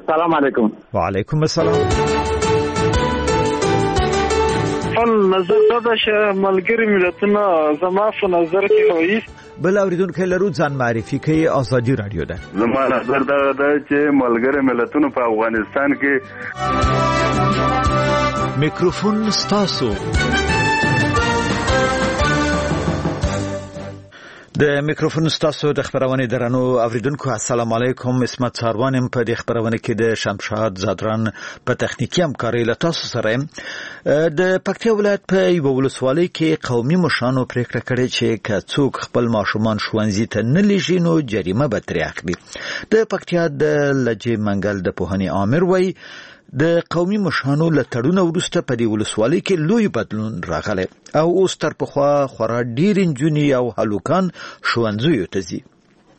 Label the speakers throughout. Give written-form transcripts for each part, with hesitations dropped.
Speaker 1: السلام علیکم.
Speaker 2: وعلیکم السلام.
Speaker 3: نظر دا چې ملګری ملتونه زما په نظر کې وایي
Speaker 2: بل اوریدونکو لرو ځان معرفي کوي. ازادي رادیو ده.
Speaker 4: زما نظر دا چې ملګری ملتونه په افغانستان کې
Speaker 2: میکروفون ستاسو. د میکروفون ستاسو د خبرونه درنو اوریدونکو السلام علیکم. اسمت ساروانم په د خبرونه کې د شمشاد زادران په تخنیکی همکاري له تاسو سره. د پکتیا ولایت په یو ولسوالۍ کې قومي مشرانو پریکړه کړې چې که څوک خپل ماشومان ښوونځي ته نه لیږي نو جریمه به ترې اخلي. د پکتیا د لجې منګل د پوهنې عامر وایي د قومي مشرانو له تړون وروسته په دې ولسوالۍ کې لوی بدلون راغلی او اوس تر پخوا خورا ډېر نجونې او هلوکان ښوونځیو ته ځي.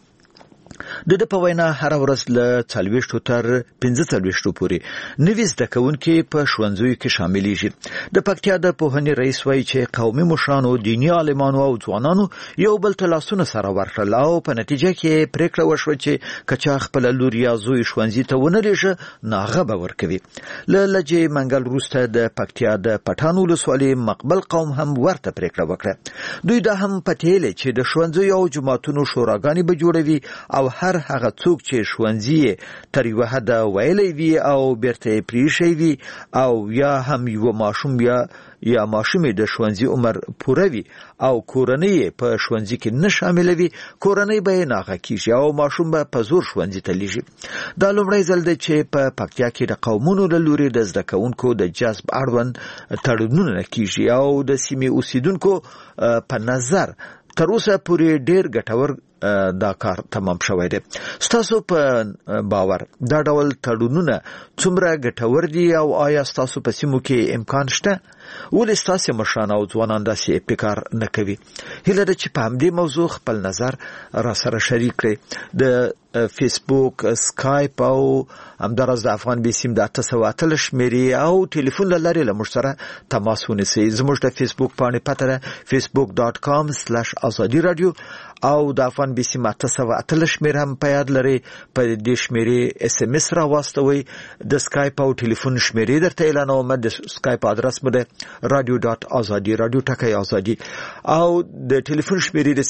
Speaker 2: د په وینا هر ورځ له 40 تر 45 پورې نوي زده کوونکي په ښوونځیو کې شاملېږي. د پکتیا د پوهنې رئیس وایي چې قومي مشرانو، دیني عالمانو او ځوانانو یو بل ته لاسونه سره ورکړل او په نتیجه کې پریکړه وشوه چې کچا خپل لور یا زوی ښوونځي ته ونه لیږي ناغه به ورکوي. له لجې منګل وروسته د پکتیا د پټان ولسوالۍ مقبل قوم هم ورته پریکړه وکړه. دوی دا هم پټېلې چې د ښوونځیو او جماعتونو شوراګانې به جوړوي او هر هغه څوک چې ښوونځي تر یو حد ویلې وي او بیرته پریښي وي او یا هم یو ماشوم یا ماشومې د ښوونځي عمر پوره وي او کورنۍ په ښوونځي کې نه شامل وي، کورنۍ به ناغه کیږي او ماشوم به په زور ښوونځي ته لیږي. دا لومړی ځل دی چې په پکتیا کې د قومونو له لوري د زده کوونکو د جذب اړوند تړونونه کیږي او د سیمې اوسیدونکو په نظر تر اوسه پورې ډېر ګټور دا کار تمام شوی دی. ستاسو په باور دا ډول تړونونه څومره ګټور دي او آیا ستاسو په سیمو کې امکان شته؟ ولې ستاسو مشران او ځوانان داسې ابتکار نه کوي؟ هیله ده چې په همدې موضوع خپل نظر را سره شریک کړئ. د فیسبوک، سکایپ او همدارس د افغان بیسیم د 888 شمیرې او ټلیفون له لارې له موږ سره تماس ونیسئ. زموږ د فیسبوک پاڼې پته ده facebook.com/azadi radio او د افغان بیسیم 888 شمیره هم په یاد لرئ. په دې شمیرې SMS را واستوئ. د سکایپ او ټلیفون شمیرې درته اعلانوم. د سکایپ ادرس مو ده radio.azadi radio ټکی ازادي او د ټلیفون شمیرې د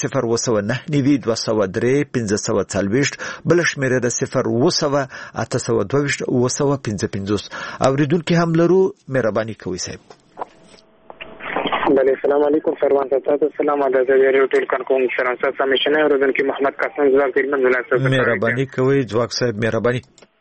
Speaker 2: 02992031540 بل شمیره د 0808225 اوریدونکو هم لرو. مهرباني کوئ صاحب.
Speaker 3: بله السلام علیکم سروان صاحب. السلام علیکم ریو ټولکان کوم سلام صاحب سمیشنه اوریدونکو محمد قاسم زواک دیلمن زلاس.
Speaker 2: مهرباني کوئ ځواک صاحب. مهرباني.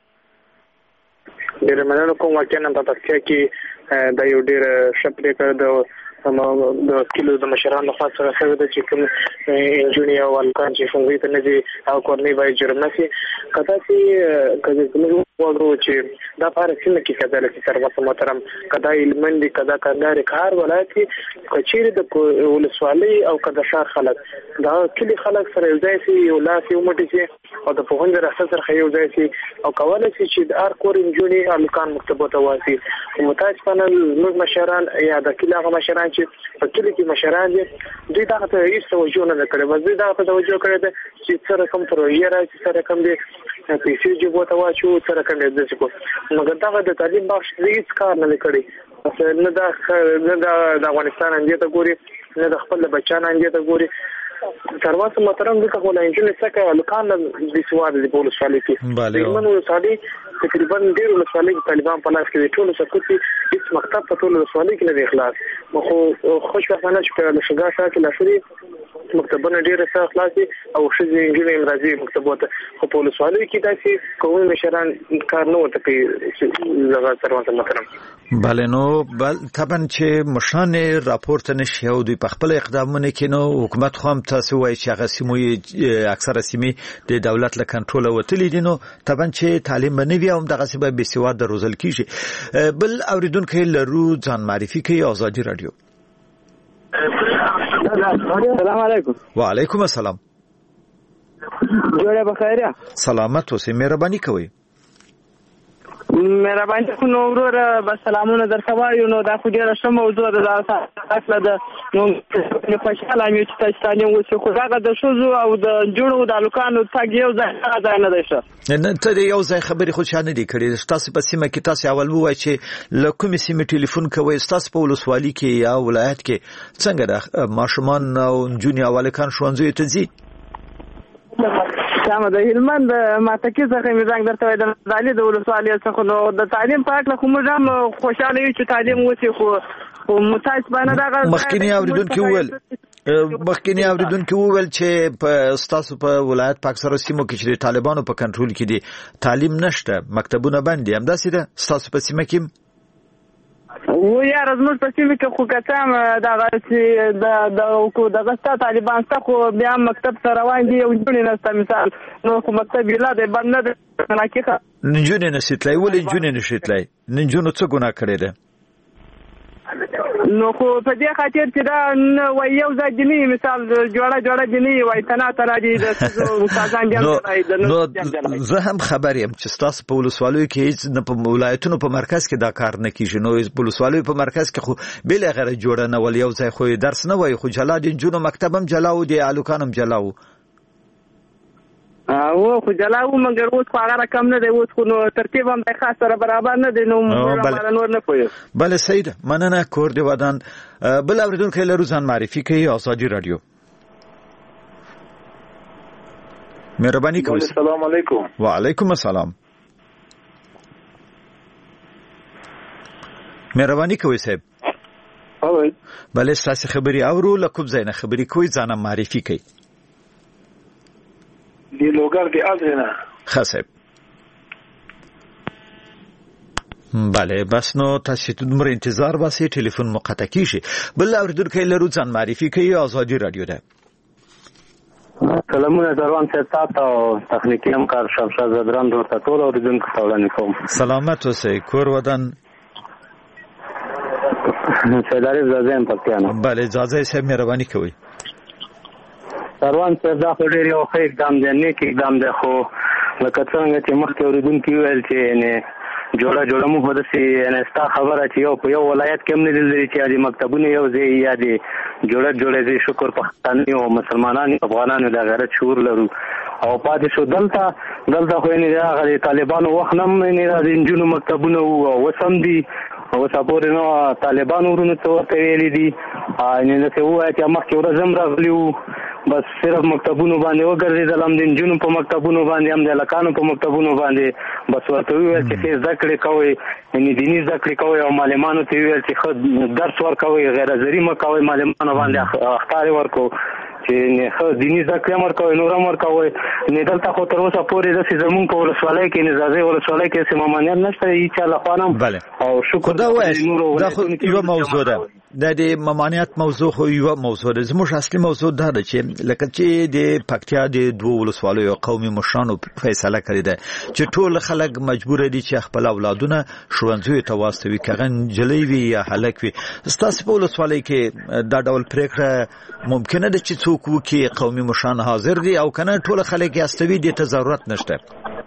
Speaker 3: ډیر مننه کوم چې نن په پکتیا کې د یو ډیر شپږ د کلو د مشرانو خاص سره شوی د چې کوم انجینیر او الکان چې څنګه ته نه دي او کورنۍ وای جرم نه سي کدا چې کوم وګورو چې دا په اړه څه کې کېدل چې تر وسه محترم کدا علمند کدا کاندار کار ولایت کچېره د ولسوالۍ او کدا شهر خلک دا کلی خلک سره یو ځای سي یو لاس یو مټي سي او د پوهنځ راځي سره یو ځای سي او کولای شي چې د ار کور انجینیر الکان مکتبه ته واسي متاج پنل موږ مشران یا د کلیغه مشران چې په کلی کې مشران دي دوی دا ته هیڅ توجه نه کړي. بس دوی دا ته توجه کړي چې سره کوم پروژه راځي سره کوم دي پیسې جوړ ته واچو سره کوم دي چې کو مګر دا د تعلیم بخش هیڅ کار نه کړي. نه د افغانستان اندیته ګوري نه د خپل بچانو اندیته ګوري. سرواسه محترم دغه ولای انجینر څخه لکان د سواد د پولیسوالۍ کې منو سادي تقریبا ډیر ولسوالۍ طالبان په لاس کې ټول سکوتي هیڅ مکتب په ټول ولسوالۍ کې نه دی خلاص. مخه خوشبختانه چې له شګا سره لاسري مکتبونه ډیر ښه خلاصي او شې انجینر راځي مکتبونه په پولیسوالۍ کې داسې کوم مشران کار نه وته کوي زغا سرواسه محترم.
Speaker 2: بله نو طبعا چې مشان راپورټ نشي او دوی په خپل اقدامونه کې نو حکومت خو هم تاسو وایي چې هغه سیمې اکثره سیمې د دولت له کنټرول وتلې دي نو طبعا چې تعلیم بنوي او دغه سبب به سواد روزل کیږي. بل اوریدونکو لرو ځان معرفي کوي. ازادي رادیو.
Speaker 5: السلام علیکم.
Speaker 2: وعلیکم السلام.
Speaker 5: جوړه بخیره.
Speaker 2: سلامت اوسئ. مهرباني کوئ.
Speaker 5: مهرباني کوم ورور بس سلامونه درته وایو. نو دا خو ډیره ښه موضوع ده. دا اصله د نو خوشاله مې چې تاسو تعلیم وشو خو هغه د شوزو او د جوړو د الکانو تاګ یو ځای نه دی شه
Speaker 2: نه ته یو ځای خبرې خو شانه دي کړې تاسو په سیمه کې تاسو اول وای چې له کومې سیمې ټلیفون کوي تاسو په ولسوالۍ کې یا ولایت کې څنګه د ماشومان او جونی اولکان ښوونځي ته ځي
Speaker 5: سم د هلمند ماتکی څخه مې زنګ درته وای د زالي د ولسوالۍ څخه نو د تعلیم په اړه خو موږ هم خوشاله یو چې تعلیم وشي خو متاسفانه دا
Speaker 2: مخکینی اوریدونکو وویل چې په ستاسو په ولایت په اکثره سیمو کې چې د طالبانو په کنټرول کې دي تعلیم نشته مکتبونه بند دي همداسې ده ستاسو په سیمه کې
Speaker 5: و یار زموږ په سیمه کې خو کتام دغه ستا طالبان ستا خو بیا مکتب سره روان دي او جونې نسته مثال نو خو مکتب یلا دی بند نه دی حقیقت
Speaker 2: نجونې نشیتلای ولې جونې نشیتلای نجونو څه ګناه کړی ده
Speaker 5: نو خو په دې خاطر چې دا وای یو ځای جنی مثال جوړه جنی وای تنا دي د استادان جام
Speaker 2: زه هم خبر یم چې تاسو په ولسوالۍ کې هیڅ نه په ولایتونو په مرکز کې دا کار نه کیږي نو په ولسوالۍ په مرکز کې خو بل غیر جوړه نه ول یو ځای خو درس نه وای خو جلا دي جنو مکتبم جلاو دي الوکانم جلاو
Speaker 5: او خو جلاو مګر اوس خو هغه رقم نه دی اوس خو نو ترتیب هم د خاص سره برابر نه دی نو نور نه کوي
Speaker 2: بله سید مننه کور دی ودان بل اوریدونکو له روزان معرفي کوي آزادی رادیو مهرباني کوئ
Speaker 4: السلام علیکم
Speaker 2: وعلیکم السلام مهرباني کوئ صاحب بله تاسو خبري اورو لکوب زینه خبري کوئ ځان معرفي کوي
Speaker 1: دی لوګر دی ازنه
Speaker 2: خاصه بله بس نو تاسو ته دومره انتظار واسي ټلیفون مقطع کیږي بل اوریدونکو له روزان معرفي کوي آزادی رادیو ده
Speaker 6: سلامونه دروان صاحب تاسو تخنیکی همکار شمشاد زدران ورته ټول اوریدونکو ته وړاندې کوم
Speaker 2: سلامت اوسئ کور ودان
Speaker 6: سیداری زازم پکتیانو
Speaker 2: بله زازه صاحب مهرباني کوي
Speaker 6: دروان صاحب دا خو ډیر یو ښه اقدام دی نیک اقدام دی خو لکه څنګه چې مخکې اوریدونکي ویل چې نه جوړه مو هدسي نه ستا خبره چې یو په یو ولایت کې هم نه دي چې د مکتبونو یو ځای یا دي جوړه دي شکر پښتانه او مسلمانانو افغانانو د غیرت شعور لرو او پاتې شو دلته خو نه راغلي طالبانو وخت هم نه د انجونو مکتبونو وسم دي او صبر نو طالبانو ورونو ته ورته ویلي دي نه څه وایي چې مخکې ورځم راغلیو بس صرف مکتبونو باندې وګرځیدل هم د انجونو په مکتبونو باندې هم د لکانو په مکتبونو باندې بس ورته ویل چې زده کړې کوئ یعنې دیني زده کړې کوئ او معلمانو ته ویل چې ښه درس ورکوئ غیر زري مه کوئ معلمانو باندې اخطارې ورکو چې ښه دیني زده کړې هم ورکوئ نور هم ورکوئ نه دلته خو تر اوسه پورې داسې زمونږ په ولسوالۍ کې نظازۍ ولسوالۍ کې داسې ممانعت نشته هېچا لخوا نه او شکر
Speaker 2: دا خو یوه موضوع ده د ممانعت موضوع خو یوه موضوع ده زموږ اصلي موضوع دا ده چې لکه چې د پکتیا د دوه ولسوالیو قومي مشرانو فیصله کړې ده چې ټول خلک مجبور دي چې خپل اولادونه ښوونځیو ته واستوي که نجلۍ وي یا هلک وي ستاسو په ولسوالۍ کې دا ډول پرېکړه ممکنه ده چې څوک وکړي قومي مشران حاضر دي او که نه ټول خلک یې استوي دې ته ضرورت نشته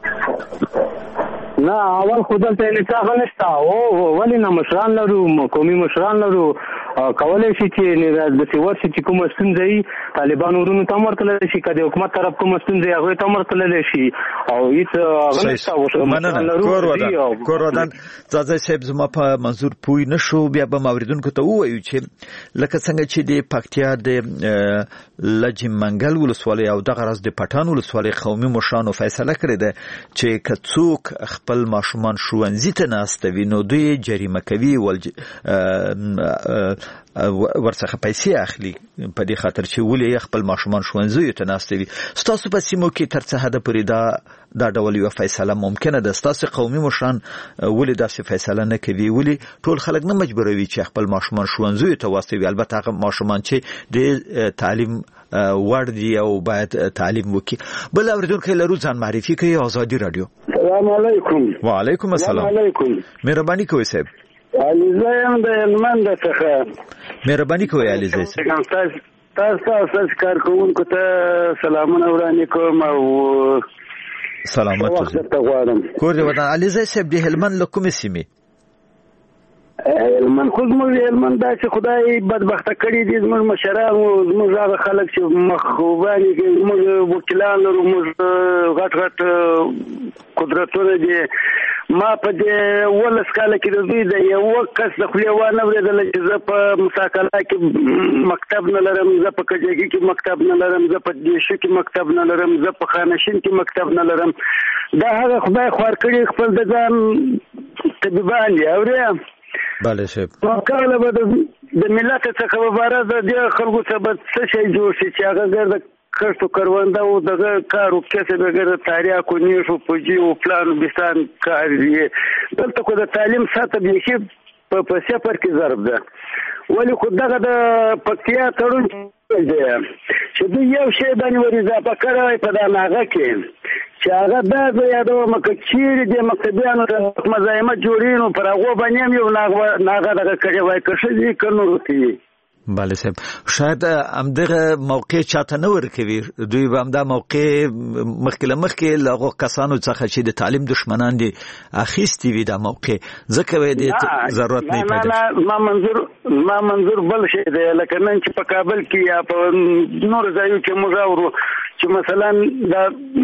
Speaker 6: نه اول خو دلته انصاف نشته او ولې نه مشران لرو قومي مشران لرو کولای شي چې د سیور چې کوم ستونزې طالبان ورونو ته مرتلل شي کله حکومت طرف کوم ستونزې هغه ته مرتلل شي او هیڅ غنښت
Speaker 2: کور ودان ځاځي صاحب زما په منظور پوي نشو بیا به موریدونکو ته وایو چې لکه څنګه چې د پکتیا د لجم منګل ولسوالۍ او دغه راز د پټان ولسوالۍ قومي مشرانو فیصله کړې ده چې کڅوک خپل ماشومان ښوونځي ته ناستوي نو دوی جریمه کوي ورڅخه پیسې اخلي په دې خاطر چې ولې خپل ماشومان ښوونځیو ته ناستوي ستاسو په سیمو کې تر څه حده پورې دا ډول یو فیصله ممکنه ده ستاسو قومي مشران ولې داسې فیصله نه کوي ولې ټول خلک نه مجبوروي چې خپل ماشومان ښوونځیو ته واستوي البته هغه ماشومان چې د تعلیم وړ دي او باید تعلیم وکړي بل اوریدونکو له روزان معرفي کوي آزادی رادیو
Speaker 1: السلام علیکم
Speaker 2: وعلیکم السلام مهرباني کوئ صاحب
Speaker 1: علیزه یم د هلمند څخه
Speaker 2: مهرباني کوئ علیزه صاحب
Speaker 1: تاسو کارکوونکو ته سلامونه وړاندې کوم او
Speaker 2: سلامت اوسئ کور دې ودان علیزه صاحب د هلمند له کومې سیمې
Speaker 1: هلمند خو زموږ هلمند داسې خدای بدبخته کړي دي زموږ مشران او زموږ هغه خلک چې مخوبانې کوي زموږ وکیلان لرو موږ غټ غټ قدرتونه دي. ما په دې 11 کاله کې د دوی د یو کس د خولې وانه اورېدله چې زه په مساکلا کې مکتب نه لرم، زه په کجکي کې مکتب نه لرم، زه په دیشو کې مکتب نه لرم، زه په خانشین کې مکتب نه لرم. دا هغه خدای خوار کړي خپل د ځان طبیبان دي. اورې
Speaker 2: بله صاحب
Speaker 1: کله به د ملت څخه عبارت د دې خلکو څخه به څه شی جوړ شي چې هغه ګرده کښتو کرونده او دغه کار او کسب ګرده تاریاکو نیشو پوجي او پلان بستان کار دی. دلته کو د تعلیم ساته بیخي په سفر کې ضرب ده. ولی خو دغه د پکتیا تړون دی چې دوی یو شی باندې ور اضافه کړی په دا ناغه کې چې هغه دا زه یادوم که چیرې د مکتبیانو ته مزاحمت جوړي نو پر هغو باندې هم یو ناغه دغه کړی وای که ښځې که نورو ته وي.
Speaker 2: بله صاحب شاید همدغه موقع چاته نه ورکوي، دوی به همدا موقع مخکې له مخکې له هغو کسانو څخه چې د تعلیم دشمنان دي اخیستي وي دا موقع، ځکه وایي د ضرورت نه پیدا شي.
Speaker 1: ما منظور بل شی دی لکه نن چې په کابل کې یا په نورو ځایو کې موږ اورو چې مثلا دا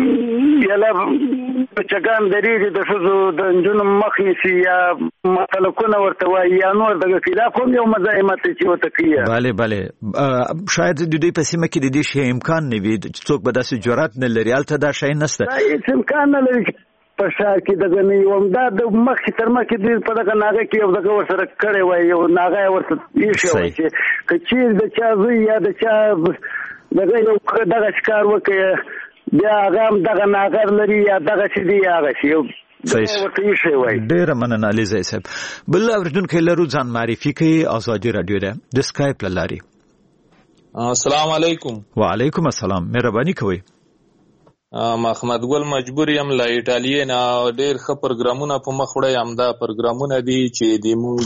Speaker 1: یلا بچګان درېږي د ښځو د نجونو مخ نیسي یا مطلقونه ورته وایي یا نور دغه کې دا کوم یو مزاحمت چې ورته کوي.
Speaker 2: بله شاید د دوی په سیمه کې د دې شی امکان نه وي، څوک به داسې جرأت نه لري، هلته دا شی نشته،
Speaker 1: هېڅ امکان نه لري په ښار کې دغه نه یو همدا د مخکې تر مخکې دوی په دغه ناغه کې یو دغه ورسره کړی وای، یو ناغه یې ورته ایښی وای چې که چیرې د چا زوی یا د چا دغه یو دغه ښکار وکړي بیا هغه هم دغه ناغر لري یا دغه چې دی هغه شي یو ورته ایښی وای.
Speaker 2: ډېره مننه علي ځای صاحب. بل اورېدونکی لرو ځان معرفي کوي، ازادي راډیو ده د سکایپ له لارې.
Speaker 7: السلام علیکم.
Speaker 2: وعلیکم السلام، مهرباني کوئ.
Speaker 7: محمد ګل مجبور یم له ایټالیا نه، ډېر ښه پروګرامونه په مخ وړئ. همدا پروګرامونه دي چې د موږ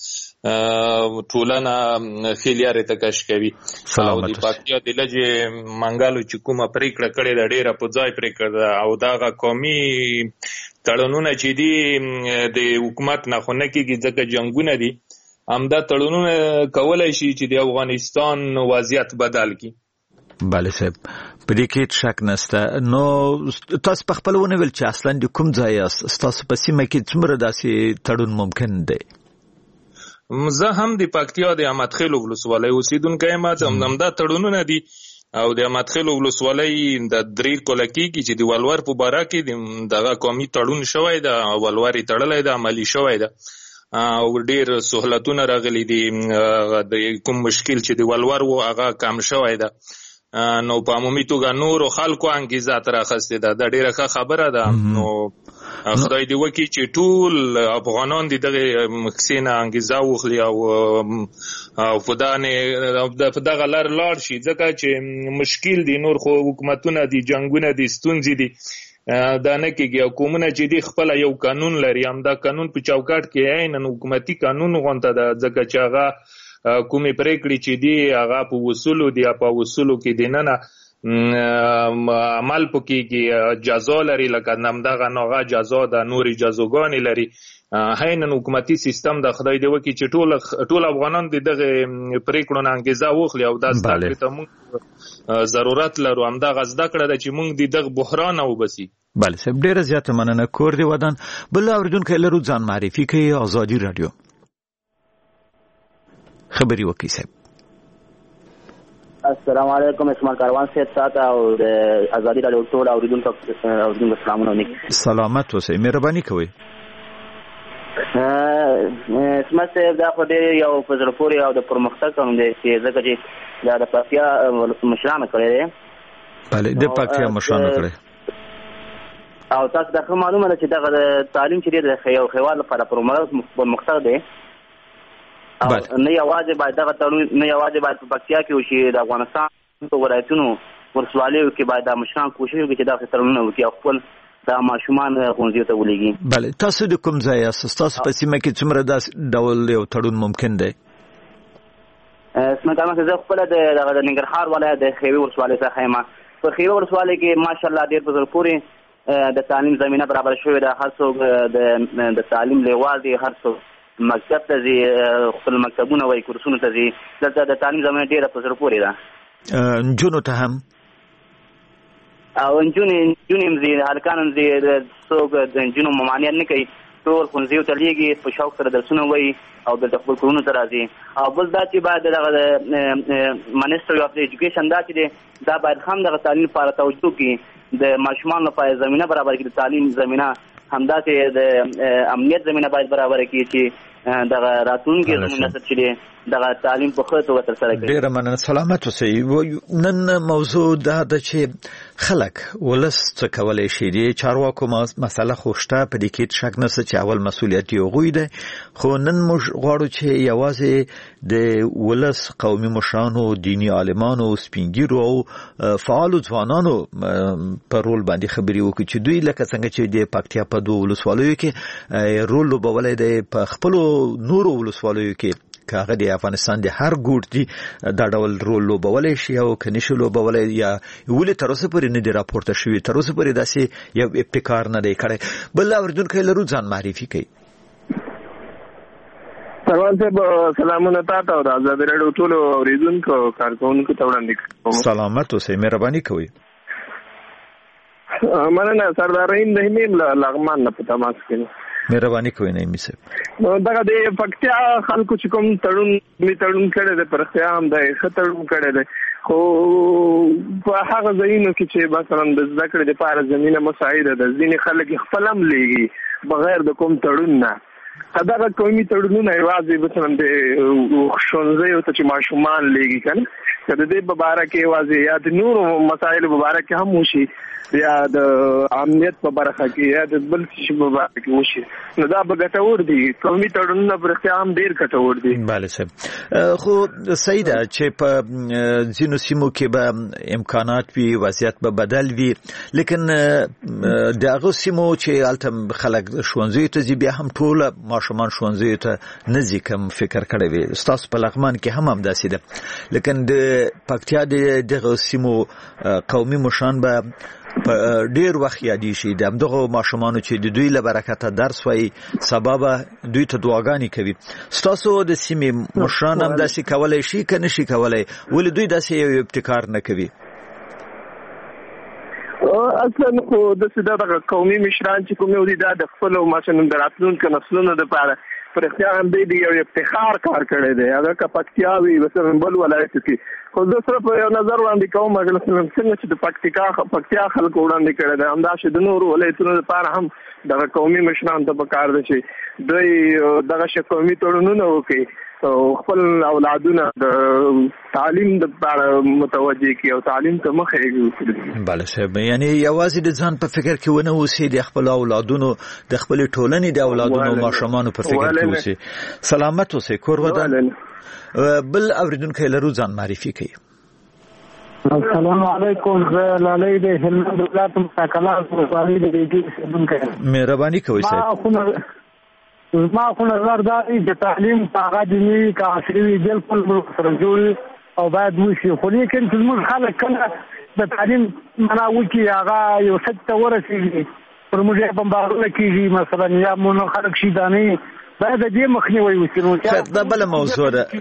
Speaker 7: ټولنه ښې لارې ته کش کوي. او د پکتیا د لجې منګلو چې کومه پرېکړه کړې ده ډېره په ځای پرېکړه ده، او دغه قومي تړونونه چې دي د حکومت نه خو نه کېږي ځکه جنګونه دي، همدا تړونونه کولی شي چې د افغانستان وضعیت بدل کړي.
Speaker 2: بله صاحب په دې کې شک نشته. نو تاسو په خپل ونیول چې اصلا د کوم ځای یاست، ستاسو په سیمه کې څومره داسې تړون ممکن دی؟
Speaker 7: زه هم د پکتیا د احمدخیل ولسوالۍ اوسېدونکی یم. همدا تړونونه دي او د احمدخیل ولسوالۍ د 3 کاله کېږي چې د ولور په باره کې دغه قومي تړون شوی ده، ولور یې تړلی ده، عملي شوی ده او ډېر سهولتونه راغلي دي. د کوم مشکل چې د ولور و هغه کم شوی ده، نو په عمومي توګه نورو خلکو انګیزه تر اخیستې ده. دا ډېره ښه خبره ده. نو خدای دې وکړي چې ټول افغانان د دغه کیسې نه انګیزه واخلي او په دغه لار لاړ شي، ځکه چې مشکل دي. نور خو حکومتونه دي، جنګونه دي، ستونزې دي، دا نه کېږي. او قومونه چې دي خپله یو قانون لري، همدا قانون په چوکاټ کې عیناً حکومتي قانون غونته ده، ځکه چې هغه کومې پرېکړې چې دي هغه په اصولو دي، په اصولو کې دننه عمل پکېږي، جزا لري، لکه همدغه ناغه جزا ده، نورې جزاګانې لري. عیناً حکومتي سیستم د خدای دې وکړي چې ټول افغانان د دغه پرېکړو نه انګیزه واخلي او دا زده کړې ته موږ ضرورت لرو. همدغه زده کړه ده چې موږ د دغه بحران وباسي.
Speaker 2: بله صاحب ډېره زیاته مننه. کور دې ودان. بل اورېدونکی لرو ځان معرفي کوي، ازادي راډیو خبري وکړئ صاحب.
Speaker 8: السلام علیکم، اسماعیل کاروان صاحب ساته او د ازادي راډیو ټول اوریدونکو سلامونه نیک.
Speaker 2: سلامت اوسئ، مهرباني کوئ.
Speaker 8: اسماعیل صاحب دا خو ډېر یو په زړه پورې او د پرمختګ قانون دی چې ځکه چې دا د پکتیا مشرانو کړی دی.
Speaker 2: بله د پکتیا مشرانو کړی
Speaker 8: او تاسو ته معلومه ده چې دغه تعلیم چې دی د یو هېواد لپاره پرمختګ دی. نه یوازې باید دغه تړون نه یوازې باید په پکتیا کې وشي، د افغانستان په ولایتونو ولسوالیو کې باید د مشران کوشش وکړي چې دغه تړونونه وکړي او خپل د ماشومان ښوونځیو ته ولېږي. بله
Speaker 2: تاسو د کوم ځای یاست؟ ستاسو په سیمه کې څومره داسې ډول یو تړون ممکن دی؟
Speaker 8: اسمه زه خپله د ننګرهار ولایت د خیوي ولسوالۍ څخه یم. په خیوي ولسوالۍ کې ماشاءالله ډېر په زړه پورې د تعلیم زمینه برابر شوې ده. هر څوک د تعلیم لیوال دی، هر څوک مکتب ته ځي، خپل مکتبونه وایي، کورسونو ته ځي. دلته د تعلیم زمینه ډېره په زړه پورې ده.
Speaker 2: نجونو ته هم
Speaker 8: او نجونې هم ځي، هلکان هم ځي. څوک د نجونو ممانعت نه کوي، ټول ښوونځیو ته لېږي، په شوق سره درسونه وایي او دلته خپل کورونو ته راځي. او بل دا چې باید دغه منسټري اف ایجوکیشن دا چې دی، دا باید هم دغه تعلیم لپاره توجه وکړي، د ماشومانو لپاره زمینه برابر کړي، د تعلیم زمینه همداسې د امنیت زمینه باید برابر کړي چې دغه راتلونکي زموږ نسل چې دی دغه تعلیم په ښه توګه ترسره کړي.
Speaker 2: ډېره مننه. سلامت اوسئ. نن موضوع دا ده چې خلک ولس څه کولی شي. د چارواکو مسله خو شته، په دې کې شک نشته چې اول مسؤلیت یې هغوی دی، خو نن موږ غواړو چې یوازې د ولس قومي مشرانو، دیني عالمانو، سپینګیرو او فعالو ځوانانو په رول باندې خبرې وکړو چې دوی لکه څنګه چې د پکتیا په 2 ولسوالیو کې رول لوبولی دی، په خپلو نورو ولسوالیو کې هغه د افغانستان د هر ګوټ دی دا ډول رول لوبولی شي او که نشي لوبولی، یا ولې تر اوسه پورې نه دی راپورته شوي، تر اوسه پورې داسې یو ابتکار نه دی کړی. بل اورېدونکی لرو، ځان معرفي کوي.
Speaker 9: سروان صاحب سلامونه تاسو او د آزاد راډیو ټولو اورېدونکو کارکونکو ته وړاندې کوم.
Speaker 2: سلامت اوسئ، مهرباني کوئ.
Speaker 9: مننه. سردار رحیم رحیم لغمان نه په تماس کې.
Speaker 2: مهرباني کوئ نعیمي صاحب.
Speaker 9: دغه د پکتیا خلکو چې کوم تړون کړی دی، پر اختیار هم دی ښه تړون کړی دی، خو په هغه ځایونو کې چې مثلا د زده کړې دپاره زمینه مساعده ده، ځینې خلک خپل هم لېږي بغیر د کوم تړون نه. دغه قومي تړونونه یوازې مثلا د ښوونځیو ته چې ماشومان لېږي که نه، که د دې په باره کې یوازې یا د نورو مسایلو په باره کې هم وشي، یا د امنیت په برخه کې یا د بل څه په برخه کې وشي، نو دا به ګټور دي. قومي تړونونه په رښتیا هم ډېر ګټور دي.
Speaker 2: بله صاحب. خو صحیح ده چې په ځینو سیمو کې به امکانات وي، وضعیت به بدل وي، لیکن د هغو سیمو چې هلته خلک ښوونځیو ته ځي بیا هم ټوله ماشومان ښوونځیو ته نه ځي، کوم فکر کړی وي. ستاسو په لغمان کې هم همداسې ده، لیکن د پکتیا د دغه سیمو قومي مشران به په ډیر وخت یادې شي د همدغه ماشومانو چې د دوی له برکته درس وایي، سبا به دوی ته دعاګانې کوي. ستاسو د سیمې مشران هم داسې کولی شي که نشي کولی؟ ولې دوی داسې یو ابتکار نه کوي؟
Speaker 9: اصلا خو دغه قومي مشران چې کوم دي دا د خپلو مثلا د راتلونکو نسلونو دپاره پر اختیار هم دی یو افتخار کار کړی دی. هغه که پکتیا وي مثلا بل ولایت کې، خو زه صرف یو نظر وړاندې کوم څنګه چې د پکتیا خلکو وړاندې کړی دی، همداسې د نورو ولایتونو لپاره هم دغه قومي مشرانو ته پکار ده چې دوی دغه قومي تړونونه وکړي او خپل اولادونه د تعلیم لپاره متوجه کړي او تعلیم ته مخه کړي.
Speaker 2: بله صاحب، یعنی یوازې د ځان په فکر کې ونه اوسي، د خپل اولادونو، د خپل ټولنې د اولادونو ماشومانو په فکر کې اوسي. سلامت اوسئ. کور ودان. بل اورېدونکی لرو، ځان معرفي کوي.
Speaker 10: السلام علیکم. زه لالی د هلمند ولایت مساکلا ولسوالۍ د ریډي اوسېدونکی یم.
Speaker 2: مهرباني کوئ صاحب.
Speaker 10: زما خو نظر دا دی چې تعلیم که هغه دیني که عصري وي بلکل ملک سره جوړ او باید وشي، خو لیکن چې زموږ خلک کله د تعلیم معنا وکړي، هغه یو سد ته ورسېږي، پر موږ یې بمبارونه کېږي مثلا، یا مو خلک شیدانې، باید د دې مخنیوی وشي.
Speaker 2: دا بله موضوع ده،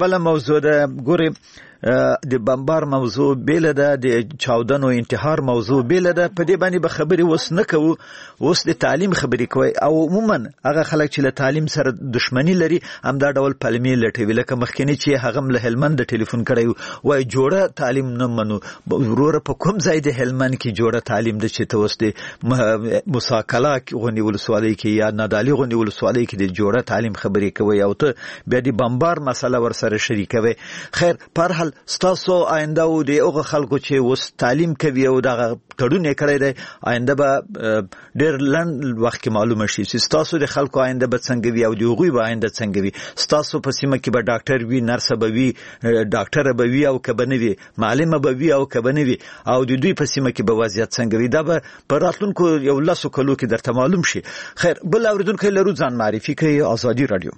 Speaker 2: ګورې د بمبار موضوع بیله ده، د چاودن او انتحار موضوع بیله ده. په دې باندې به خبرې اوس نه کوو، اوس د تعلیم خبرې کوي. او عموما هغه خلک چې له تعلیم سره دشمنی لري همدا ډول پلمې لټوي، لکه مخکینی چې هغه له هلمند ټلیفون کړی وای جوړه تعلیم نه منو. وروره په کوم ځای د هلمند کې جوړه تعلیم ده چې ته اوس د مساکلا غونډې ولسوالۍ کې یا نادالي غونډې ولسوالۍ کې د جوړه تعلیم خبرې کوي، او ته بیا د بمبار مسله ورسره شریکوي. خیر، په هر حال ستاسو آینده او د هغه خلکو چې اوس تعلیم کوي او دغه تړون یې کړی دی، آینده به ډېر لنډ وخت کې معلومه شي چې ستاسو د خلکو آینده به څنګه وي او د هغوی به آینده څنګه وي. ستاسو په سیمه کې به ډاکټر وي، نرسه به وي، ډاکټره به وي او که به نه وي، معلمه به وي او که به نه وي، او د دوی په سیمه کې به وضعیت څنګه وي، دا به په راتلونکو یو 10 کلو کې درته معلوم شي. خیر، بل اورېدونکی لرو، ځان معرفي کوي. ازادي راډیو.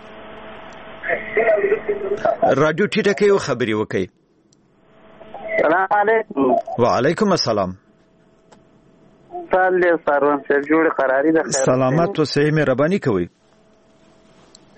Speaker 2: رادیو ټیټه کې یو خبرې وکړئ.
Speaker 11: سلام علیکم.
Speaker 2: وعلیکم السلام.
Speaker 11: سلام سروان صاحب، جوړ قراری ده.
Speaker 2: سلامت اوسئ، مهرباني کوئ.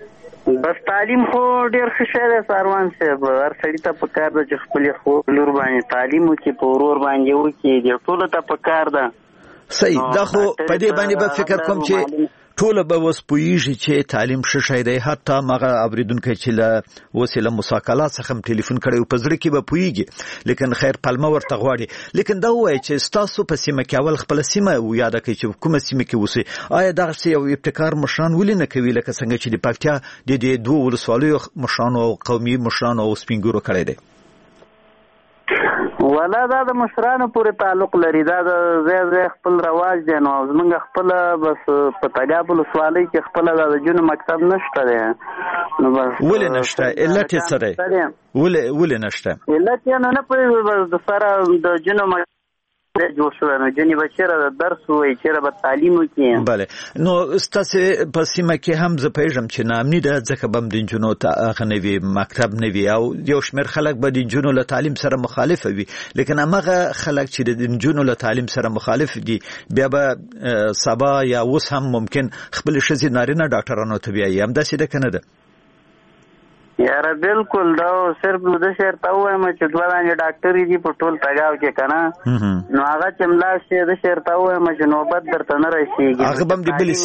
Speaker 11: بس تعلیم خو ډېر ښه شی دی ساروان صاحب. هر سړي ته پکار ده چې خپلې خور لور باندې تعلیم وکړي، په ورور باندې وکړي، دې ټولو ته پکار ده.
Speaker 2: صحیح. دا خو په دې باندې به فکر کوم چې ټول به اوس پوهیږي چې تعلیم ښه شی دی. حتی مغه اوریدونکي چې له وسیله مساکلات څخه ټلیفون کړي په زړه کې به پوهیږي، لیکن خیر پلمه ورته غواړي. لیکن دا وایي چې تاسو په سیمه کې اول خپل سیمه یاد کړئ چې کومه سیمه کې اوسئ. آیا دا یو ابتکار مشران ولې نه کوي لکه څنګه چې د پکتیا د دوه ولسوالیو مشرانو او قومي مشرانو او سپینګورو کړی دی؟
Speaker 11: ولا دا د مشرانو پورې تعلق لري. دا د ځای خپل رواج دی. نو زمونږ خپل بس په تګاب ولسوالۍ کې خپل د جنو مکتب نشته دی. نو بس
Speaker 2: ولې نشته؟ علت یې څه دی؟ ولې نشته؟
Speaker 11: علت یې نه پوهېږم. بس د سره د جنو مکتب جوړ شوی، نو جنې به چېرې د درس ووایي، چېرې به تعلیم وکړي.
Speaker 2: بله. نو ستاسې په سیمه کې هم زه پوهېږم چې ناامني ده، ځکه به هم د نجونو هغه نه وي، مکتب نه وي، او یو شمېر خلک به د نجونو له تعلیم سره مخالفه وي. لیکن همغه خلک چې د نجونو له تعلیم سره مخالف دي بیا به سبا یا اوس هم ممکن خپلې ښځې نارینه ډاکټرانو ته بیایي. همداسې ده که نه ده؟
Speaker 11: یاره بالکل. دا صرف د شهر ته ووایم چې دوه دانې ډاکټرې دي په ټول تګاو کې که نه، نو هغه چې ملا شي د شهر ته ووایم چې نوبت درته نه رسېږي.
Speaker 2: هغه به هم د بلې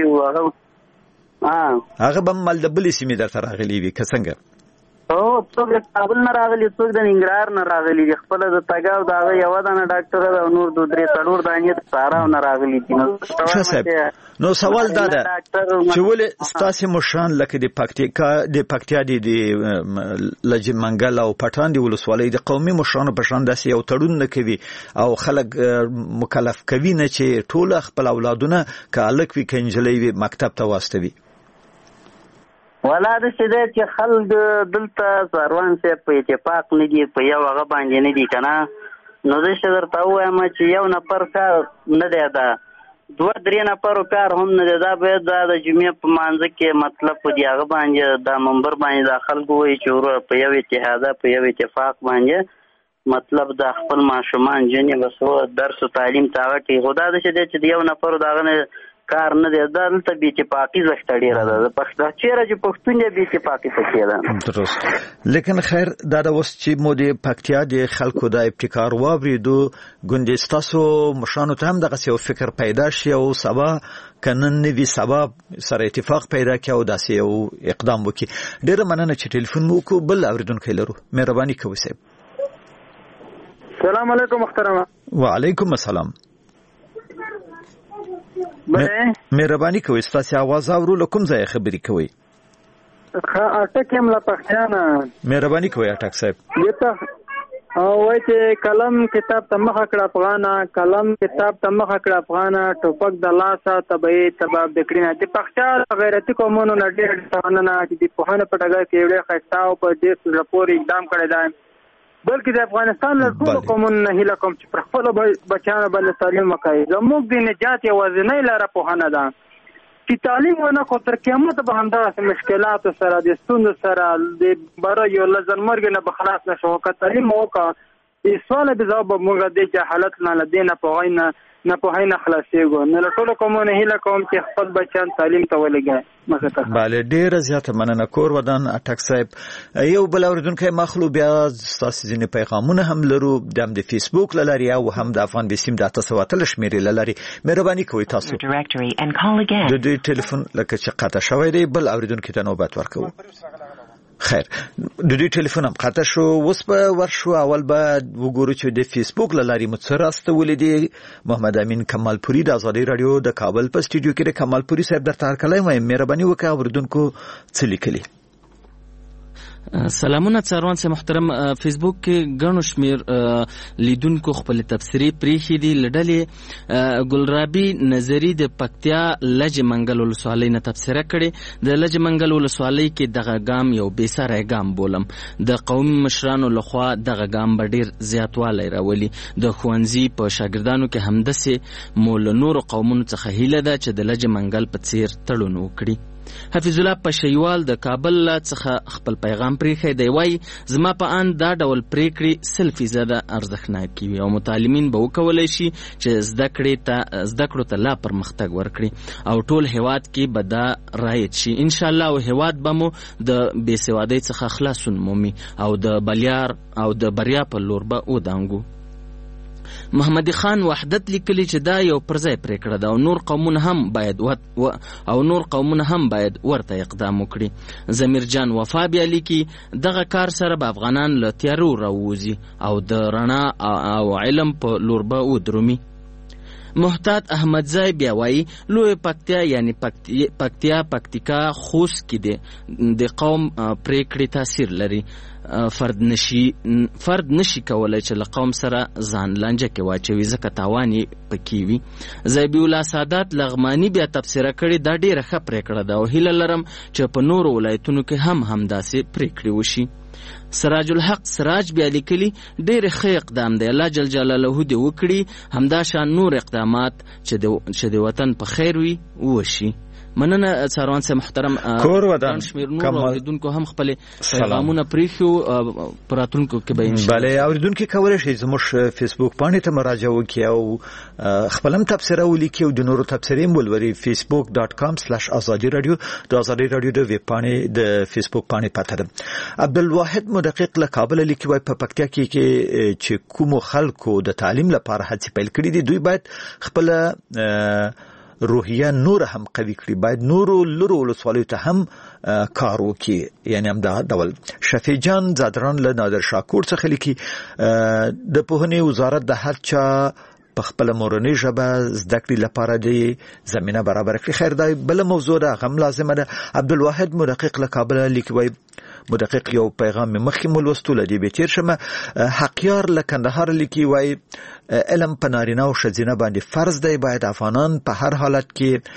Speaker 2: سیمې هغه به هم د بلې سیمې درته راغلي وي که څنګه؟
Speaker 11: څوک د کابل نه راغلي، څوک د ننګرهار نه راغلي دي. خپله د تګاو د هغه یوه دانه ډاکټره ده او نور د درې څلور دانې د ساراو نه راغلي دي.
Speaker 2: نو سوال دا ده چې ولې ستاسې مشران لکه د پکتیا د لجه منګل او پټان د ولسوالۍ د قومي مشرانو په شان داسې یو تړون نه کوي او خلک مکلف کوي نه چې ټول خپل اولادونه که هلک وي که نجلۍ وي مکتب ته واستوي؟
Speaker 11: ولا د څه دی چې خلک دلته ساروان صاحب په اتفاق نه دي، په یو هغه باندې نه دي که نه. نو زه څه درته ووایم چې یو نفر کار نه دی، دا دوه درې نفرو کار هم نه دی. دا باید دا د جمعې په مانځه کې مطلب په دې هغه باندې دا منبر باندې دا خلک ووایي چې وروره په یو اتحاده په یو اتفاق باندې مطلب دا خپل ماشومان جنې بس درس و تعلیم ته هغه کوي. خو دا د څه دی چې د یو نفرو د هغه نه کار نه دی. دا دلته بې اتفاقي زښته ډېره ده. چېرې چې پښتون دی بې اتفاقي پکې ده.
Speaker 2: درست. لیکن خیر دا د اوس چې مو د پکتیا د خلکو دا ابتکار واورېدو، ګوندې ستاسو مشرانو ته هم دغسې یو فکر پیدا شي او سبا که نن نه وي سبا سره اتفاق پیدا کړي او داسې یو اقدام وکړي. ډېره مننه چې ټلیفون مو وکړو. بل اورېدونکی لرو. مهرباني کوئ صاحب.
Speaker 9: السلام علیکم محترمه.
Speaker 2: وعلیکم السلام. مهرباني کوئ ستاسې اواز اورو. له کوم ځایه خبرې کوئ؟
Speaker 10: اټک یم له پښتانه.
Speaker 2: مهرباني کوئ اټک صاحب.
Speaker 10: وایي چې قلم کتاب ته مخه کړه افغانه، قلم کتاب ته مخه کړه افغانه، ټوپک د لاسه تبعي تباب د کړینه. د پښتیا غیرتي قومونو نه ډېر مننه چې د پوهنې په ډګر کې یو ډېر ښایسته او په دې زړه پورې اقدام کړی دی. بلکې د افغانستان له ټولو قومونو نه هیله کوم چې پر خپلو بچیانو باندې تعلیم وکړي. زموږ د نجات یوازینۍ لاره پوهنه ده. چې تعلیم ونه کړو تر قیامته به همدغسې مشکلاتو سره د ستونزو سره د بریو له ځانمرګ نه به خلاص نه شو. که تعلیم وکړو سوال به ځواب به موږ د چې حالت نه له دې ناپوهۍ نه خلاصېږو. نو له ټولو قومونو هیله کوم چې خپل بچیان تعلیم ته ولېږي.
Speaker 2: بله ډېره زیاته مننه. کور ودان اټک صاحب. یو بل اورېدونکی مخلو بیا ستاسې ځینې پیغامونه هم لرو، د هم د فیسبوک له لارې او هم د افغان بیسیم د 883 شمېرې له لارې. مهرباني کوئ تاسو د دوی ټلیفون لکه چې قطع شوی دی. بل اورېدونکي ته نوبت ورکوو. خیر د دوی ټلیفون هم قطع شو. اوس به ورشو. اول به وګورو چې د فیسبوک له لارې مو څه راستولي دي. محمد امین کمالپوري د ازادي راډیو د کابل په سټوډیو کې د کمالپوري صاحب درته هرکلی وایم. مهرباني وکړه اورېدونکو څه لیکلي.
Speaker 12: سلامونه څاروان صاحب محترم. فیسبوک کې ګڼو شمېر لیدونکو خپل تبصرې پرېښې دي. له ډلې ګلرابي نظري د پکتیا لجه منګل ولسوالۍ نه تبصره کړې. د لجه منګل ولسوالۍ کې دغه ګام یو بېساری ګام بولم. د قومي مشرانو لخوا دغه ګام به ډېر زیاتوالی راولي. د ښوونځي په شاګردانو کې همداسې مو له نورو قومونو څخه هیله ده چې د لجه منګل په څېر تړون وکړي. حفیظ الله پشیوال د کابل څخه خپل پیغام پریښی دی. وایي زما په اند دا ډول پریکړې 100% ارزښتناکې وي او متعلمین به وکولی شي چې زده کړو ته لا پرمختګ ورکړي او ټول هیواد کې به دا رایج شي انشاءالله او هیواد به مو د بېسوادۍ څخه خلاصون مومي او د بلیار او د بریا په لور به ودانګو. محمد خان وحدت لیکلی چې دا یو پرځای پریکړه ده او نور قومونه هم باید ورته اقدام وکړي. ضمیر جان وفا بیا لیکي دغه کار سره به افغانان له تیارو راووځي او د رڼا او علم په لور به ودرومي. محتاط احمدزای بیا وایي لوی پکتیا یعنی پکتیکا خوست کې د قوم پریکړې تاثیر لري. فرد نشي کولای چې له قوم سره ځان لانجه کې واچوي ځکه تاوان یې پکې وي. زیبی الله سادات لغمانی بیا تبصره کړې دا ډېره ښه پریکړه ده او هیله لرم چې په نورو ولایتونو کې هم همداسې پریکړې وشي. سراج الحق سراج بیا لیکلي ډېر ښه اقدام دی الله جل جلاله دې وکړي همدا شان نور اقدامات چې د وطن په خیر وي وشي. مننه څاروان صاحب محترم
Speaker 2: کور ودان
Speaker 12: شمیر نور اوریدونکو هم خپل پیغامونه پریښو پراتونکو کې به ان شاء الله
Speaker 2: بله اوریدونکو کولای شي زموږ فیسبوک باندې ته مراجعه وکړي او خپلم تبصره ولیکي او د نورو تبصرې مولوري facebook.com/azadi radio د ازادي رادیو د ویب باندې د فیسبوک باندې پته ده. عبدالواحد مدقق له کابل لیکي وای په پکتیا کې چې کوم خلکو د تعلیم لپاره هڅې پیل کړې دي دوی باید خپل روحیه نور هم قوي کړي باید نورو لرو ولسوالیو ته هم کار وکړي یعنی هم دا ډول. شفیع جان زادران له نادر شاکور څخه لیکي د پوهنې وزارت د هر چا په خپل مورنۍ ژبه زده کړې لپاره د زمینه برابر کړي. خیر دا بل موضوع ده غم لازمه ده. عبدالواحد مدقق له کابل لیکي وای مدقق یو پیغام مخکې مولوستو لدی به تیر شمه. حقیار له کندهار لیکي وای علم په نارینه او ښځینه باندې فرض دی باید افغانان په هر حالت